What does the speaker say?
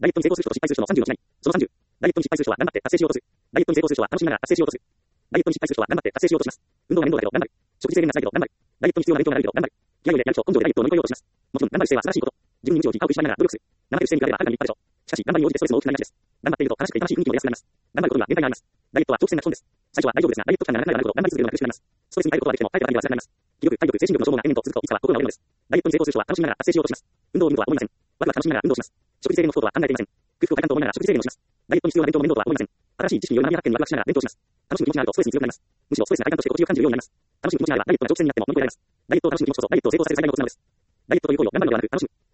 ダイエットに成功する人と失敗する人の30の違い。その30。ダイエットに失敗する人は頑張って達成しようとする。ダイエットに成功する人は楽しみながら達成しようとする。ダイエットに失敗する人は頑張って達成しようとします。運動が面倒だけど頑張る。食事制限がないけど頑張る。ダイエットに必要な勉強があるけど頑張る。気合を入れてやる人、根性でダイエットを乗り越えようとします。もちろん頑張る姿勢は素晴らしいこと。自分に無知を自覚しながら努力する。生ける姿勢に比べばはるかに立派でしょう。しかし、頑張りに応じてストレスも大きくなりがちです。頑張っていると悲しくて悲しい雰囲気も出やすくなります。頑張ることには限界があります。ダイエットは長期戦な基本です。最初は大丈夫ですが、ダイエット期間が長くなるほど頑張り続けるのが苦しくなります。ストレスに耐えることができても、耐えただけでは辛くなります。気力、体力、精神力の消耗が延々と続くと、いつかは心が折れるのです。ダイエットに成功する人は楽しみながら達成しようとします。運動を見るとは思いません。ワクワク楽しみながら運動します。食事制限の不幸とは考えていません。空腹を快感と思いながら食事制限をします。ダイエットに必要な勉強も面倒とは思いません。新しい知識により学び発見にワクワクしながら勉強します。楽しむ気持ちがあるとストレスに強くなります。むしろストレスが快感として心地よく感じるようになります。楽しむ気持ちがあればダイエットが長期戦になっても乗り越えられます。ダイエットを楽しむ気持ちこそダイエットを成功させる最大のコツなのです。ダイエットという行為を頑張るのではなく楽しむ。